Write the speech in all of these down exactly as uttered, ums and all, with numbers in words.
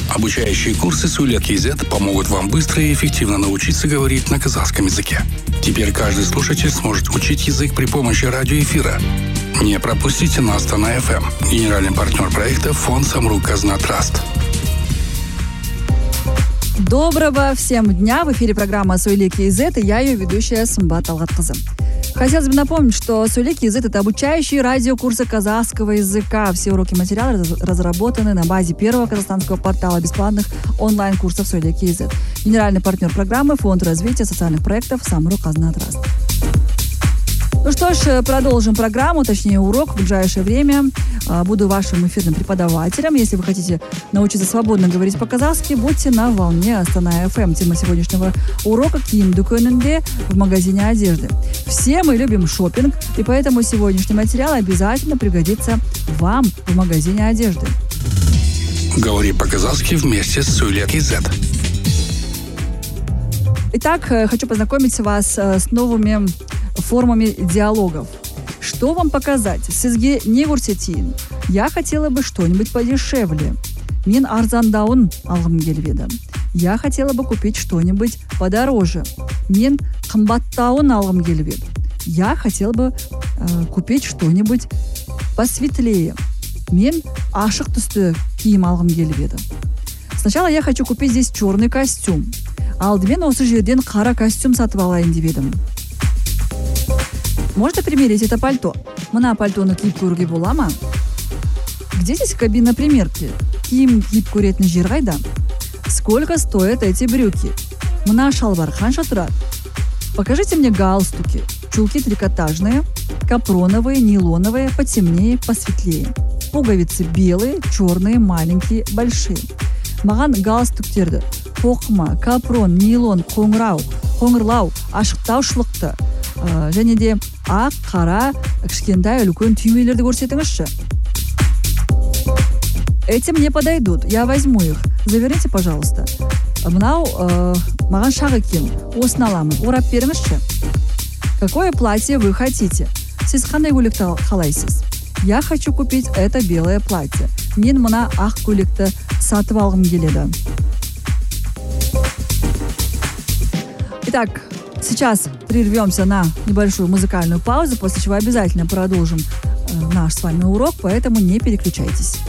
Обучающие курсы Сөйле кей зет помогут вам быстро и эффективно научиться говорить на казахском языке. Теперь каждый слушатель сможет учить язык при помощи радиоэфира. Не пропустите на Астана эф эм. Генеральный партнер проекта фонд Самрук Казна Траст. Доброго всем дня! В эфире программа Сөйле кей зет и я ее ведущая Сымбат Талғатқызы. Хотелось бы напомнить, что Сөйле кей зет – это обучающие радиокурсы казахского языка. Все уроки и материалы разработаны на базе первого казахстанского портала бесплатных онлайн-курсов Сөйле кей зет. Генеральный партнер программы – Фонд развития социальных проектов Самрук Казна Траст. Ну что ж, продолжим программу, точнее урок в ближайшее время. Буду вашим эфирным преподавателем. Если вы хотите научиться свободно говорить по-казахски, будьте на волне Астана эф эм. Тема сегодняшнего урока «Киим дүкенінде» в магазине одежды. Все мы любим шопинг, и поэтому сегодняшний материал обязательно пригодится вам в магазине одежды. Говори по-казахски вместе с Сөйле кей зет. Итак, хочу познакомить вас с новыми формами диалогов. Что вам показать? Сізге не көрсетейін. Я хотела бы что-нибудь подешевле. Мен арзандауын алғым келіп еді. Я хотела бы купить что-нибудь подороже. Мен қымбаттауын алғым келіп еді. Я хотела бы э, купить что-нибудь посветлее. Мен ашық түсті киім алғым келіп еді. Сначала я хочу купить здесь черный костюм. Алдымен осы жерден қара костюм сатып алайын деп едім. Можно примерить это пальто? Мына пальтоны киіп көруге бола ма? Где здесь кабина примерки? Киім киіп көретін жер қайда? Сколько стоят эти брюки? Мына шалбар қанша тұрады? Покажите мне галстуки. Чулки трикотажные, капроновые, нейлоновые, потемнее, посветлее. Пуговицы белые, черные, маленькие, большие. Маған галстуктерді тоқыма, капрон, нейлон, қоңырау, қоңырлау, ашықтаушылықты ә, және де ақ, қара, кішкентай үлкен түймелерді көрсетіңізші. Эти мне подойдут, я возьму их. Заверните, пожалуйста. Мынау ә, маған шақ екен, осын аламын, орап беріңізші. Какое платье вы хотите? Сіз қандай көйлекті қалайсыз? Я хочу купить это белое платье. Мен мына ақ көйлекті сатып алғым келеді. Итак, сейчас прервемся на небольшую музыкальную паузу, после чего обязательно продолжим э, наш с вами урок, поэтому не переключайтесь.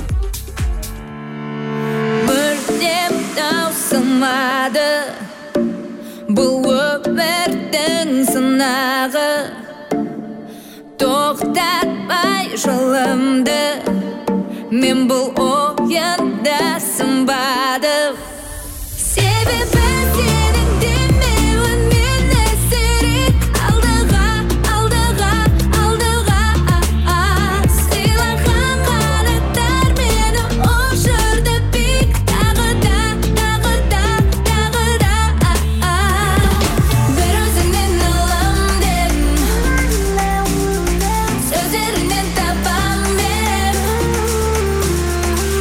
Мен бұл ойында сынбадым. Себебі сенің демеуін мен әсірек алдыға, алдыға, алдыға. Сыйлаған қанаттар мені ұшырды биік тағы да, тағы да, тағы да. Бір өзіңнен алам дедім, сөздеріңнен табам берем.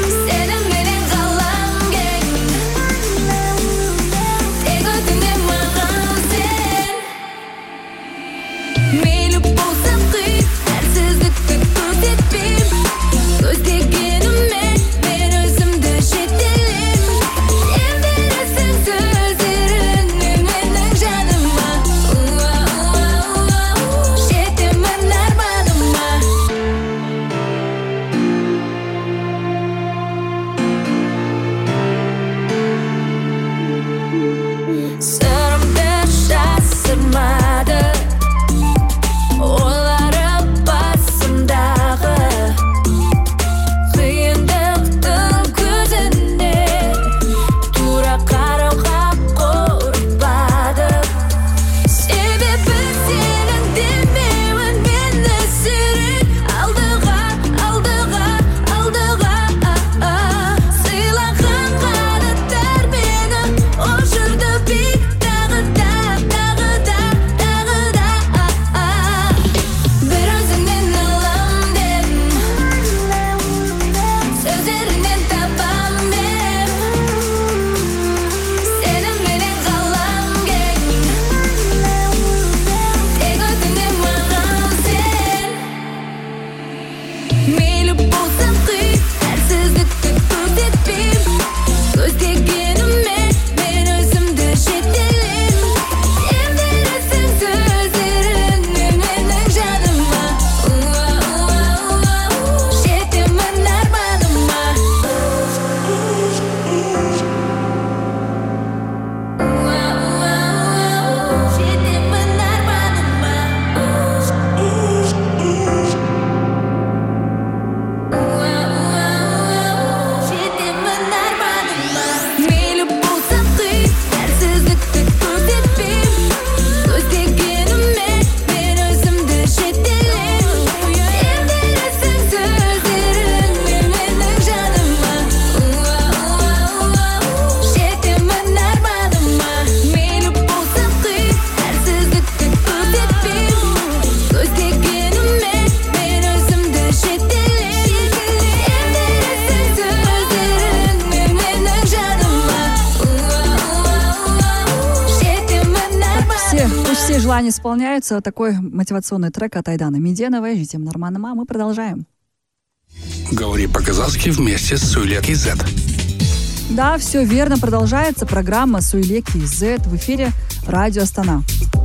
желания исполняются. Такой мотивационный трек от Айданы Меденовой. Житим нормально, мы продолжаем. Говори по-казахски вместе с Суйле Кейзет. Да, все верно. Продолжается программа Суйле Кейзет в эфире Радио Астана.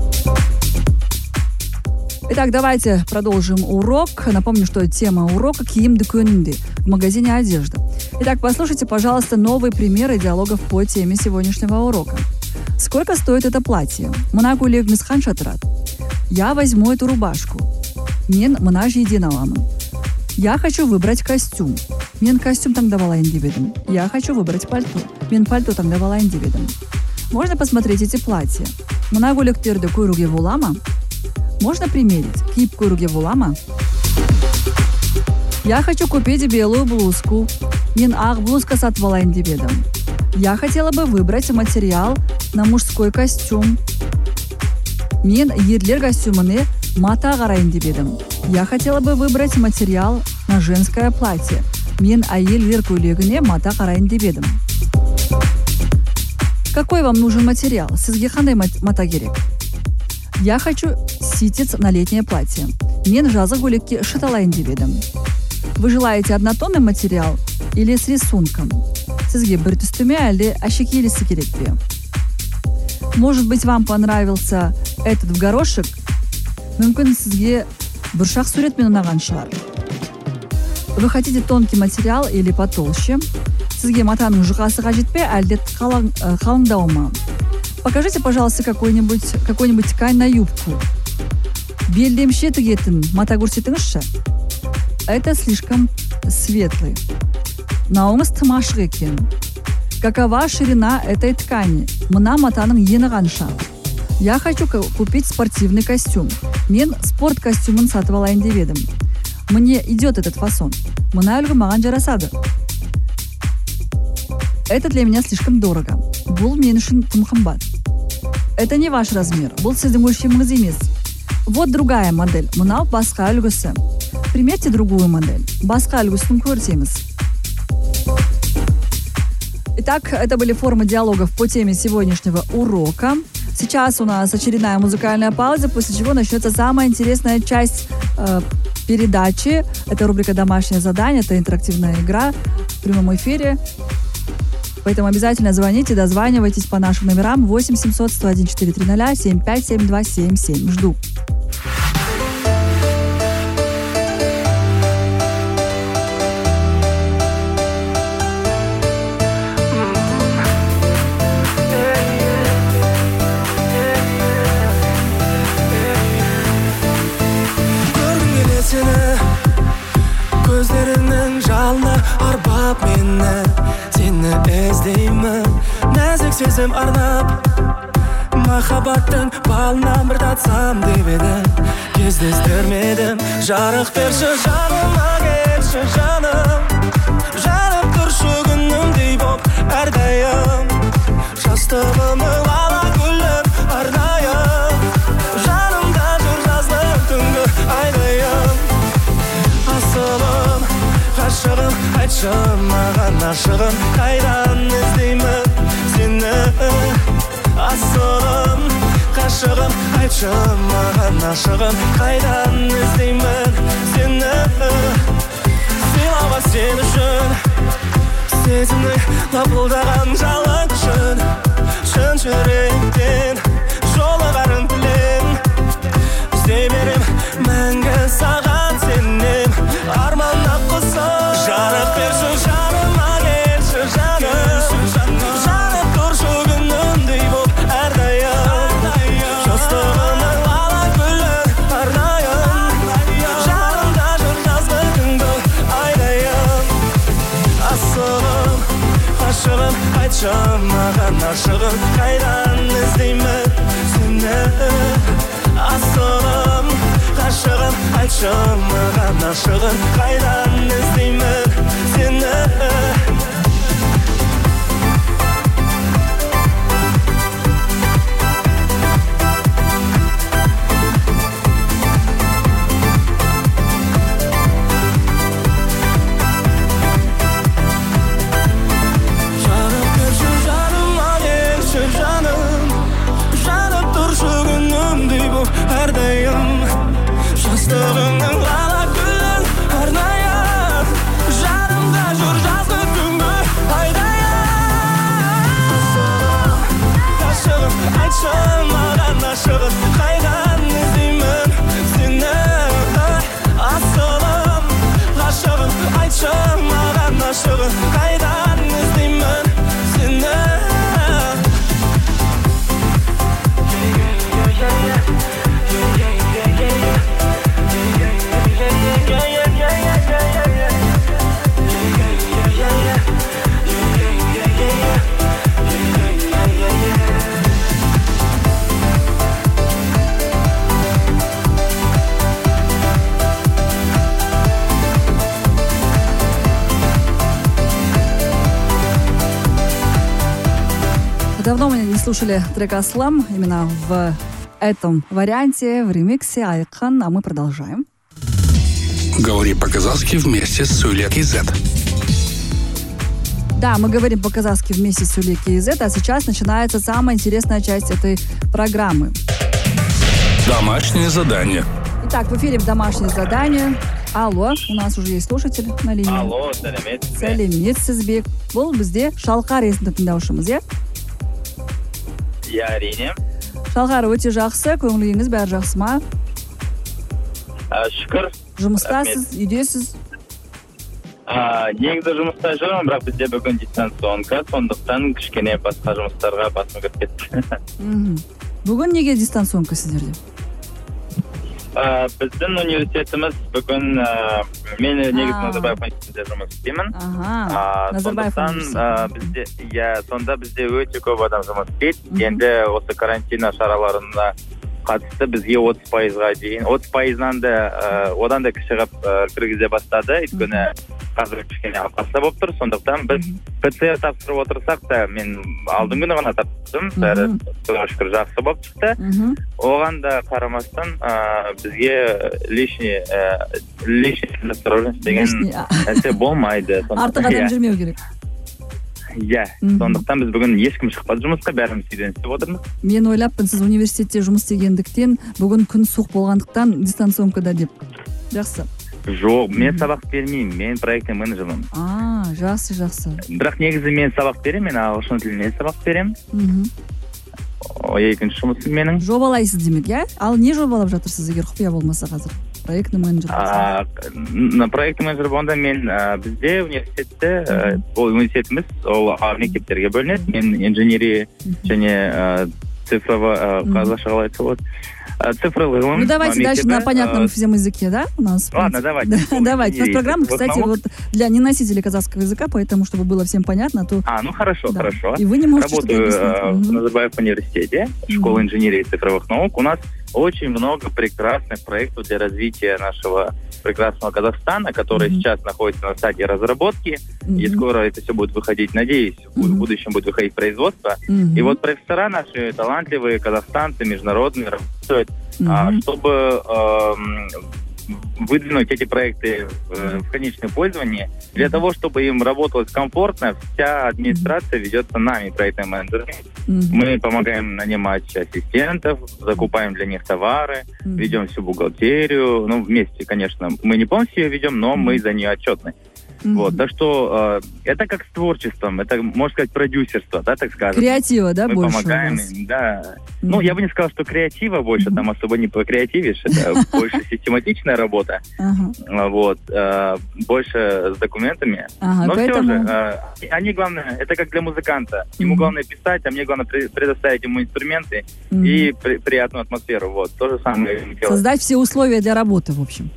Итак, давайте продолжим урок. Напомню, что тема урока «Киим дыкуэнди» в магазине одежды. Итак, послушайте, пожалуйста, новые примеры диалогов по теме сегодняшнего урока. Сколько стоит это платье? Мына көйлек мисхан шатырат. Я возьму эту рубашку. Мен мына жейден аламын. Я хочу выбрать костюм. Мен костюм таңдап деп едім. Я хочу выбрать пальто. Мен пальто таңдап деп едім. Можно посмотреть эти платья. Мына көйлектерді көруге бола ма? Можно примерить. Киіп көруге бола ма? Я хочу купить белую блузку. Мен ақ блузка сатып алайын деп едім. Я хотела бы выбрать материал на мужской костюм. Мен ерлер костюмыны мата қарайын деп едім. Я хотела бы выбрать материал на женское платье. Мен әйелдер көйлегіне мата қарайын деп едім. Какой вам нужен материал? Сізге қандай мата керек? Я хочу ситец на летнее платье. Мен жазғы көйлекке шыт алайын деп едім. Вы желаете однотонный материал или с рисунком? Сізге бір түсті ме, әлде әшекейлісі керек пе? Может быть, вам понравился этот в горошек? Мүмкін сізге бұршақ суретмен ұнаған шығар. Вы хотите тонкий материал или потолще? Сізге матаның жұқасы қажет пе, әлде қалыңдау ма? Покажите, пожалуйста, какой-нибудь какой-нибудь ткань на юбку. Белдемше тігетін мата көрсетіңізші. Это слишком светлый. Науыңыз тым ашық екен. Какова ширина этой ткани? Мына матаның ені қанша? Я хочу купить спортивный костюм. Мен спорт костюмын сатып алайын деп едім. Мне идет этот фасон. Мына үлгі маған жарасады. Это для меня слишком дорого. Бұл мен үшін тым қымбат. Это не ваш размер. Бұл сіздің өлшеміңіз емес. Вот другая модель. Мынау басқа үлгісі. Примерьте другую модель. Басқа үлгісін көрсеңіз. Итак, это были формы диалогов по теме сегодняшнего урока. Сейчас у нас очередная музыкальная пауза, после чего начнется самая интересная часть э, передачи. Это рубрика «Домашнее задание», это интерактивная игра в прямом эфире. Поэтому обязательно звоните, дозванивайтесь по нашим номерам восемь семьсот сто один четыре триста семь пять семь два семь семь. Жду. Көздеріңнің жалына арбап мені, сені іздеймін, нәзік сезім арнап. Махаббаттың балынан бір татсам деп едім, кездестірмедім. Жарық берші жаныма, келші жаным, жанып тұршы күнімдей боп әрдайым. Жастығымның ала гүлін арнайым, жанымда жүр жазды түнгі айдайым. Асылым, ғашығым, айтшы маған ашығым, қайдан іздеймін сені. Асылым, ғашығым, айтшы маған ашығым, қайдан іздеймін сені. Сыйлауға сен үшін, сезімнің лапылдаған жалын күшін, шын жүректен жолығарын тілем. Іздей берем мәңгі саған сенем, арманға құсым. Жарық берші жаныма, келші жаным, жанып тұршы күнімдей боп әрдайым. Жастығымның ала гүлін арнайым, жанымда жүр жазғы күнгі айдайым. Асылым, ғашығым, айтшы маған ашығым, қайдан іздеймін сені. Асылым, ғашығым, айтшы маған ашығым, қайдан іздеймін сені. Жарық берші жаныма, келші жаным, жанып тұршы күнімдей боп Давно мы не слушали трек «Аслам» именно в этом варианте, в ремиксе Айкхан, а мы продолжаем. Говори по-казахски вместе с Суйле Кейзет. Да, мы говорим по-казахски вместе с Суйле Кейзет, а сейчас начинается самая интересная часть этой программы. Домашнее задание. Итак, в эфире домашнее задание. Алло, у нас уже есть слушатель на линии. Алло, сәлеметсіз бе? Сәлеметсіз бе? Бұл бізде Шалқар есімді тыңдаушымыз, иә? Иә, әрине. Шалқар, өте жақсы, көңіліңіз бәрі жақсы ма? Ә, шүкір. Жұмыстасыз, үйдесіз? Ә, негізі жұмыста жүрмін, бірақ бізде бүгін дистанционка, сондықтан кішкене басқа жұмыстарға басым кіріп кетті. Мгм. Бүгін неге дистанционка сіздерде? Ә, біздің университетіміз бүгін ә, мен негізі А. Назарбаев университетінде жұмыс істеймін. Ага, А, Назарбаев сондықтан, ә, университеті. бізде, иә, сонда бізде өте көп адам жұмыс істейді. Мгм. Енді осы карантин шараларына қатысты бізге отыз пайызға дейін, отыз пайызынан да ә, одан да кіші қылып ә, кіргізе бастады. Өйткені қазір кішкене апқаста болып тұр. Сондықтан біз ПЦР тапсырып отырсақ та, мен алдыңғы күні ғана тапсырдым. Бәрі Мгм. Құдайға шүкір жақсы болып шықты. Мгм. Оған да қарамастан ә, бізге лишний ә, лишний осторожность деген Лишний, а. нәрсе болмайды. Артық адам Иә. жүрмеу керек. Иә, Мгм. сондықтан біз бүгін ешкім шықпады жұмысқа, бәріміз үйден істеп отырмыз. Мен ойлаппын, сіз университетте жұмыс істегендіктен, бүгін күн суық болғандықтан дистанционкада деп. Жақсы. Жоқ, мен сабақ бермеймін, мен проектный менеджермін. А, жақсы, жақсы. Бірақ негізі мен сабақ беремін, мен ағылшын тілінен сабақ беремін. Мгм. О, екінші жұмысым менің. Жобалайсыз демек, иә? Ал не жобалап жатырсыз, егер құпия болмаса қазір? Проектный менеджер. А, на проектный менеджер болғанда мен ә, бізде университетте, ә, ол университетіміз ол а, мектептерге бөлінеді. Мен инженерия және ә, цифровой, ә, қазақша қалай айтса болады. Ә, цифровой ғылым. Ну, давайте мектебі, дальше на понятном ә, всем языке, да? У нас, в Ладно, принципе. давайте. Да, давайте. У нас Инженерия программа, цифровых кстати, наук. вот для неносителей казахского языка, поэтому, чтобы было всем понятно, то... А, ну хорошо, да. хорошо. И вы не можете что-то Работаю объяснить. э, в Мгм. Назарбаев университете, школа Мгм. инженерии и цифровых наук. У нас очень много прекрасных проектов для развития нашего прекрасного Казахстана, который Мгм. сейчас находится на стадии разработки. И Мгм. скоро это все будет выходить, надеюсь, в Мгм. будущем будет выходить в производство. Мгм. И вот профессора наши талантливые, казахстанцы, международные, работают, а, Мгм. чтобы эм, выдвинуть эти проекты э, в конечное пользование. Для того, чтобы им работалось комфортно, вся администрация ведется нами, проектными менеджерами. Мгм. Мы помогаем нанимать ассистентов, закупаем для них товары, Мгм. ведем всю бухгалтерию. Ну, вместе, конечно, мы не полностью ее ведем, но мы за нее отчетны. Мгм. Вот, так что э, это как с творчеством, это, можно сказать, продюсерство, да, так скажем. Креатива, да, Мы больше помогаем у вас? им, да. Мгм. Ну, я бы не сказал, что креатива больше, Мгм. там особо не покреативишь, это больше систематичная работа, Ага, а, вот, э, больше с документами. ага, Но все поэтому... же, э, они, главное, это как для музыканта. Ему Мгм. главное писать, а мне главное пре- предоставить ему инструменты Мгм. и при- приятную атмосферу, вот, то же самое я делаю. Создать все условия для работы, в общем.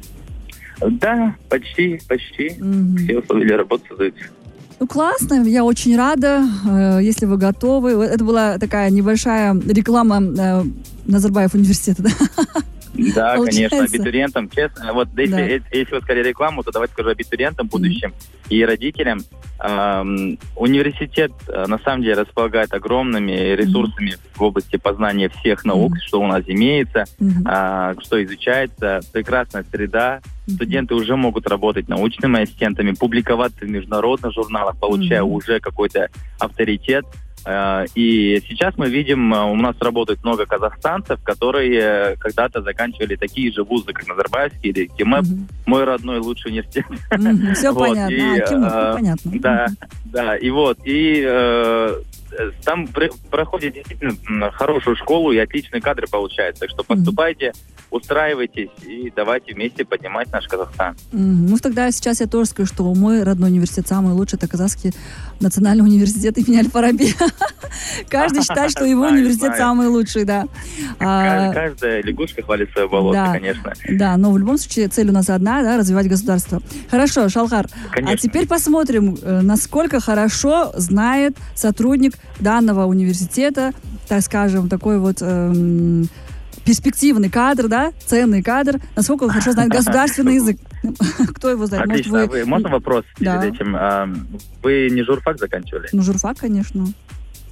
Да, почти, почти. Мгм. Все условия для работы создаются. Ну, классно, я очень рада, э, если вы готовы. Это была такая небольшая реклама э, Назарбаев университета, да? Да, Получается. конечно, абитуриентам, честно. Вот если, Да. э- если вот сказали рекламу, то давайте скажу абитуриентам, будущим и родителям. Эм, университет э, на самом деле располагает огромными ресурсами в области познания всех наук, Мгм. что у нас имеется, Мгм. а, что изучается. Прекрасная среда. Студенты уже могут работать научными ассистентами, публиковаться в международных журналах, получая Мгм. уже какой-то авторитет. Э, И сейчас мы видим, э, у нас работает много казахстанцев, которые э, когда-то заканчивали такие же вузы, как Назарбаевский или КИМЭП, Мгм. мой родной лучший университет. Все Вот, понятно. и, А, Кимов, ну, э, понятно. Да, да, и вот, и э, там пр- проходит действительно м, хорошую школу и отличные кадры получаются. Так что Мгм. поступайте, устраивайтесь и давайте вместе поднимать наш Казахстан. Мгм. Ну, тогда сейчас я тоже скажу, что мой родной университет самый лучший, это Казахский национальный университет имени Аль-Фараби. Каждый считает, что его Знаю, университет знаю. самый лучший, да. А, Кажд- Каждая лягушка хвалит свое болото, да. конечно. Да, но в любом случае цель у нас одна, да, развивать государство. Хорошо, Шалхар, а Конечно. теперь посмотрим, э, насколько хорошо знает сотрудник данного университета, так скажем, такой вот эм, перспективный кадр, да, ценный кадр, насколько он хорошо знает государственный язык. Кто его знает? Может, Отлично. А вы- Можно вопрос Да. перед этим? А, Вы не журфак заканчивали? Ну, журфак, конечно.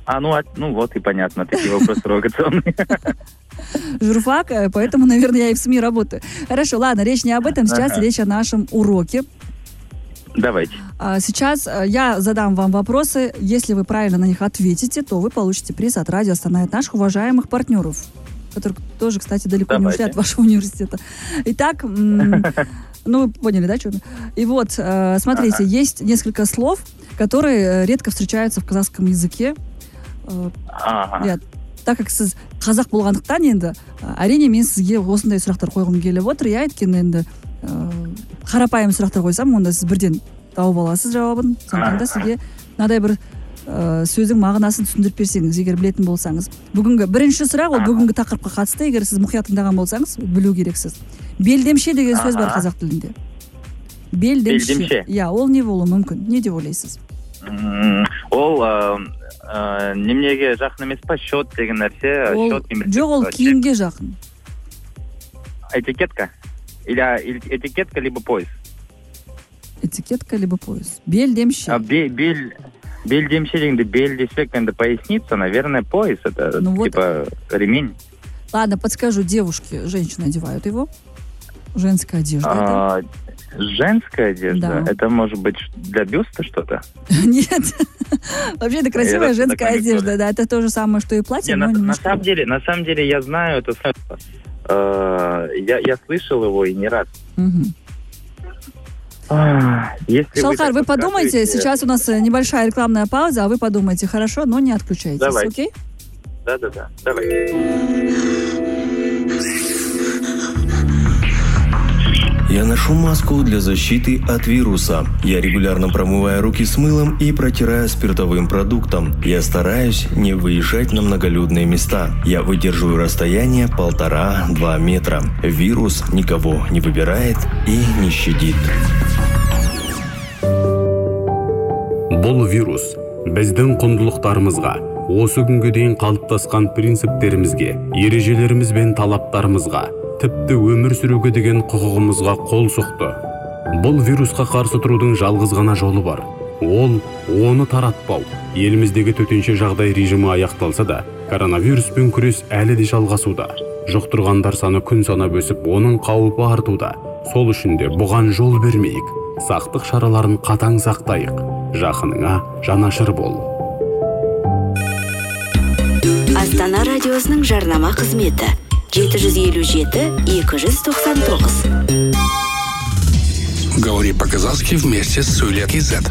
А, ну, а, ну вот и понятно, такие вопросы провокационные. Журфак, э, поэтому, наверное, я и в СМИ работаю. Хорошо, ладно, речь не об этом, сейчас Ага. речь о нашем уроке. Давайте. А, Сейчас э, я задам вам вопросы. Если вы правильно на них ответите, то вы получите приз от радио «Астана», от наших уважаемых партнеров, которые тоже, кстати, далеко не ушли Давайте. от вашего университета. Итак, м, ну, вы поняли, да, что? И вот, э, смотрите, есть несколько слов, которые э, редко встречаются в казахском языке. Э, Ага. иә, так как сіз қазақ болғандықтан енді ә, әрине мен сізге осындай сұрақтар қойғым келіп отыр. иә, өйткені енді ә, қарапайым сұрақтар қойсам, онда сіз бірден тауып аласыз жауабын. Сондықтан да сізге мынадай бір ә, сөздің мағынасын түсіндіріп берсеңіз, егер білетін болсаңыз. Бүгінгі бірінші сұрақ, ол бүгінгі тақырыпқа қатысты. Егер сіз мұқият тыңдаған болсаңыз, білу керексіз. Белдемше деген сөз бар қазақ тілінде. Белдемше. Белдемше. Иә, ол не болуы мүмкін? Не деп ойлайсыз? М, Ол э, э, немнеге жақын емес па? Счет деген нәрсе. Ол Счет немесе жоқ, ол чек. киімге жақын. Этикетка? Или а, или этикетка, либо пояс? Этикетка либо пояс. Белдемше. А, бе- бель... Белдемше дегенде бель десек, енді поясница, наверное, пояс. Это Ну вот. типа ремень. Ладно, подскажу, девушки, женщины одевают его. Женская одежда. А, женская одежда? Да. Это может быть для бюста что-то? это. Нет. Вообще это красивая Это женская такая одежда. история. Да, это то же самое, что и платье, Не, но на, на немножко... самом деле, на самом деле я знаю это. э, я, я слышал его и не раз. Мгм. А, если Шалхар, так вы подумайте, подскажете- сейчас у нас э, небольшая рекламная пауза, а вы подумайте, хорошо, но не отключайтесь, Давайте. окей? Да-да-да, давай. Я ношу маску для защиты от вируса. Я регулярно промываю руки с мылом и протираю спиртовым продуктом. Я стараюсь не выезжать на многолюдные места. Я выдерживаю расстояние полтора-два метра. Вирус никого не выбирает и не щадит. Бұл вирус біздің құндылықтарымызға, осы күнге дейін қалыптасқан принциптерімізге, ережелеріміз бен талаптарымызға, тіпті өмір сүруге деген құқығымызға қол соқты. Бұл вирусқа қарсы тұрудың жалғыз ғана жолы бар. Ол оны таратпау. Еліміздегі төтенше жағдай режимі аяқталса да, коронавируспен күрес әлі де жалғасуда. Жұқтырғандар саны күн санап өсіп, оның қаупі артуда. Сол үшін де бұған жол бермейік. Сақтық шараларын қатаң сақтайық. Жақыныңа жанашыр бол. Астана радиосының жарнама қызметі жеті жүз елу жеті екі жүз тоқсан тоғыз. Говори по-казахски вместе с Суля Кизет.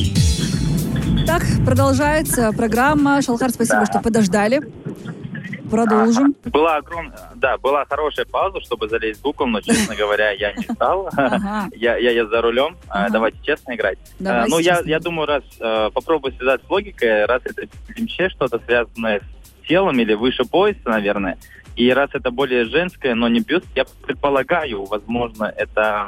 Так, продолжается программа. Шалхар, спасибо, что подождали. Продолжим. Была огромная, да, была хорошая пауза, чтобы залезть в Google, но, честно говоря, я не стал. Ага. Я, я, я за рулем. А, Ага. Давайте честно играть. Давайте А, ну, я, честно. я думаю, раз э, попробую связать с логикой, раз это вообще что-то связанное с телом или выше пояса, наверное, и раз это более женское, но не бюст, я предполагаю, возможно, это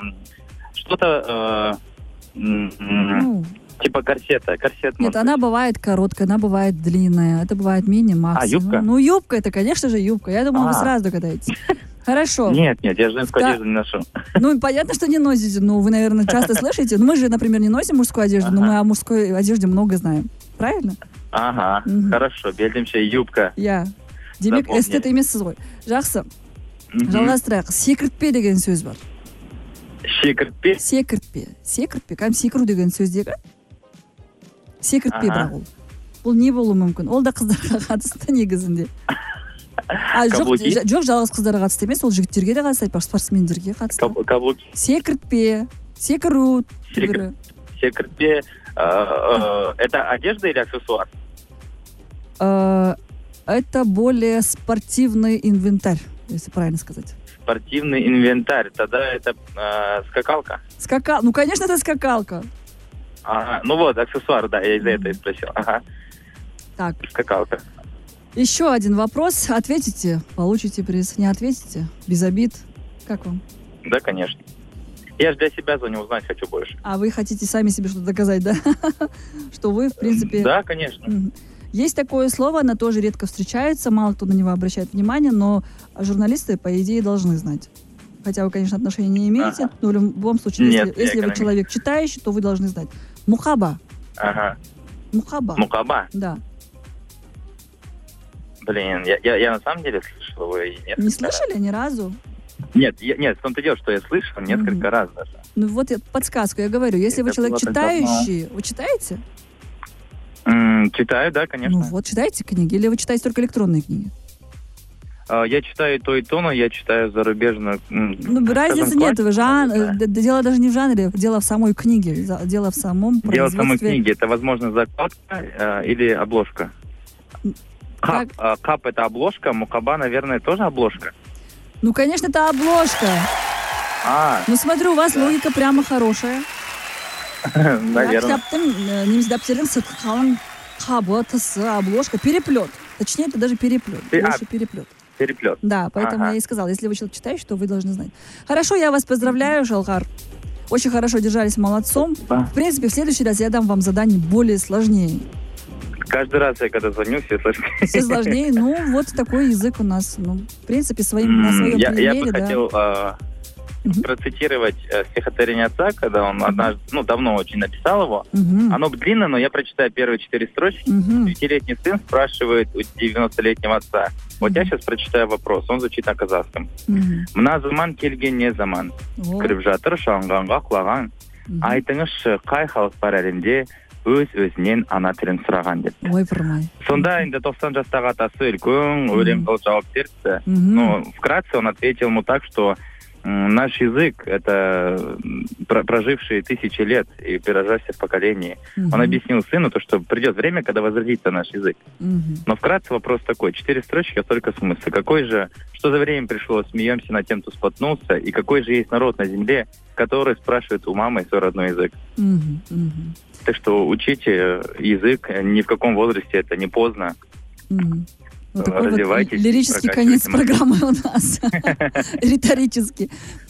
что-то э, м, м, Ну, типа корсета. Корсет, нет, может она быть. бывает короткая, она бывает длинная, это бывает мини, максимум. А, юбка? Ну, юбка, это, конечно же, юбка. Я думала, вы А. сразу догадаетесь. Хорошо. Нет, нет, я женскую Ста- одежду не ношу. Ну, понятно, что не носите. Ну, вы, наверное, часто слышите. Ну, мы же, например, не носим мужскую одежду, но Ага. мы о мужской одежде много знаем. Правильно? Ага, Мгм. хорошо, белдемше, юбка. Я. Демек, Запомнили. эстет емессіз ғой. Жақсы. Мгм. Жалғастырайық. Секіртпе деген сөз бар. Секіртпе. Секіртпе. Секіртпе. Кәдімгі секіру деген сөздегі. Секіртпе Ага. бірақ ол. Бұл не болуы мүмкін? Ол да қыздарға қатысты негізінде. А жоқ, Каблуки? жа- жоқ, жалғыз қыздарға қатысты емес, ол жігіттерге де қатысты, айтпақшы, спортсмендерге қатысты. Каб- Каблуки. Секіртпе. Секіру. Секір- Секіртпе. э, э, Это одежда или аксессуар? Э, Это более спортивный инвентарь, если правильно сказать. Спортивный инвентарь. Тогда это э, скакалка. Скакал. Ну, конечно, это скакалка. Ага. Ну вот, аксессуар, да, я из-за этого и спросил. Ага, Так, скакалка. еще один вопрос. Ответите, получите приз. Не ответите, без обид. Как вам? Да, конечно. Я же для себя звоню, узнать хочу больше. А вы хотите сами себе что-то доказать, да? Что вы, в принципе... Да, конечно. Мгм. Есть такое слово, оно тоже редко встречается, мало кто на него обращает внимание, но журналисты, по идее, должны знать. Хотя вы, конечно, отношения не имеете, Ага. но в любом случае, Нет, если, я если вы экономист. человек читающий, то вы должны знать. Мухаба. Ага. Мухаба. Мукаба. Да. Блин, я, я, я на самом деле слышал его и несколько Не слышали ни разу? Нет, я, нет, в том-то дело, что я слышал несколько Мгм. раз даже. Ну вот я подсказку, я говорю, если вы Это человек было так давно. читающий, вы читаете? М, читаю, да, конечно. Ну вот, читаете книги или вы читаете только электронные книги? А, я читаю то и то, но я читаю зарубежную. м, Ну, скажем, разницы нет, классику, жан... наверное. д- д- дело даже не в жанре, дело в самой книге, за- дело в самом Дело в самой производстве. книге. Это, возможно, закладка э, или обложка. Кап, Как? а, кап это обложка, мукаба, наверное, тоже обложка. Ну, конечно, это обложка. А, Ну, смотрю, у вас логика прямо хорошая. наверное. Я кітаптың, э, неміс дәптердің сыртқы қалың қабы, тысы, обложка, переплет. Точнее, это даже переплет. Пе- а. Больше переплет. Переплет. Да, поэтому Ага. я и сказала, если вы человек читающий, то вы должны знать. Хорошо, я вас поздравляю, Шалкар. Очень хорошо держались, молодцом. Да. В принципе, в следующий раз я дам вам задание более сложнее. Каждый раз я когда звоню, все сложнее. Все сложнее. Ну, вот такой язык у нас. Ну, в принципе, своим, на М, своем я, я примере, бы да. хотел э, Мгм. процитировать э, стихотворение отца, когда он однажды, ну, давно очень написал его. Мгм. Оно длинное, но я прочитаю первые четыре строчки. Мгм. Девятилетний сын спрашивает у девяностолетнего отца. Вот я сейчас прочитаю вопрос, он звучит на казахском. Мгм. Мына заман келген не заман? О. Кіріп жатыр шаңғанға құлаған. Мгм. Айтыңызшы, қай халық бар әлемде өз-өзінен ана тілін сұраған деп. Ой, пырмай. Сонда енді тоқсан жастағы атасы үлкен өлең қылып жауап берді. Мгм. Ну, вкратце он ответил ему так, что м, наш язык — это м, про- проживший тысячи лет и перерождавшийся в поколении. Мгм. Он объяснил сыну, то, что придет время, когда возродится наш язык. Мгм. Но вкратце вопрос такой. Четыре строчки, а только смысл. Какой же, что за время пришло, смеемся над тем, кто споткнулся, и какой же есть народ на земле, который спрашивает у мамы свой родной язык. Мгм. Мгм. Так что учите э, язык, э, ни в каком возрасте, это не поздно. Мгм. Вот такой вот Развивайтесь, лирический прокачивайте конец программы у нас. Риторический.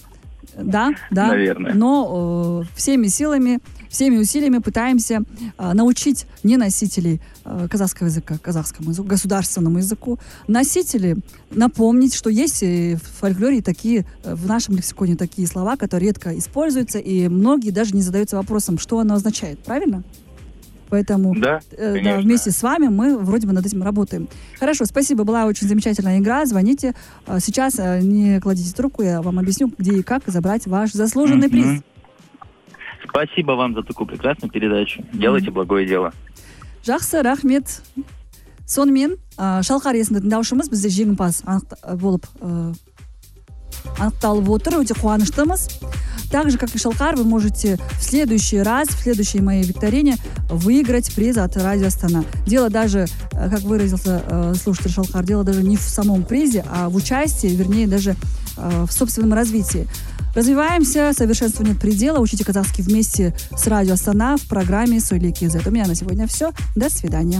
Да, да. Наверное. Но э, всеми силами, всеми усилиями пытаемся э, научить не носителей э, казахского языка, казахскому языку, государственному языку, носители напомнить, что есть э, в фольклоре такие, э, в нашем лексиконе такие слова, которые редко используются, и многие даже не задаются вопросом, что оно означает, правильно? Поэтому Да, э, да, конечно. вместе с вами мы вроде бы над этим работаем. Хорошо, спасибо, была очень замечательная игра. Звоните. А сейчас э, не кладите трубку, я вам объясню, где и как забрать ваш заслуженный Мгм. приз. Спасибо вам за такую прекрасную передачу. Делайте благое дело. Жақсы, рахмет. Сонымен, ә, Шалқар есімді тыңдаушымыз бізде жеңімпаз анық- болып ә, анықталып отыр, өте қуаныштымыз. Так же, как и Шалқар, вы можете в следующий раз, в следующей моей викторине выиграть приз от Радио Астана. Дело даже, э, как выразился э, слушатель Шалқар, дело даже не в самом призе, а в участии, вернее, даже э, в собственном развитии. Развиваемся, совершенству нет предела. Учите казахский вместе с Радио Астана в программе «Сөйле КЗ». У меня на сегодня все. До свидания.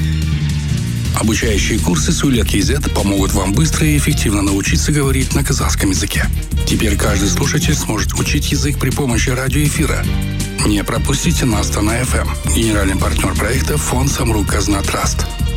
Обучающие курсы Сөйле КЗ помогут вам быстро и эффективно научиться говорить на казахском языке. Теперь каждый слушатель сможет учить язык при помощи радиоэфира. Не пропустите на Астана эф эм. Генеральный партнер проекта — фонд Самрук Казна Траст.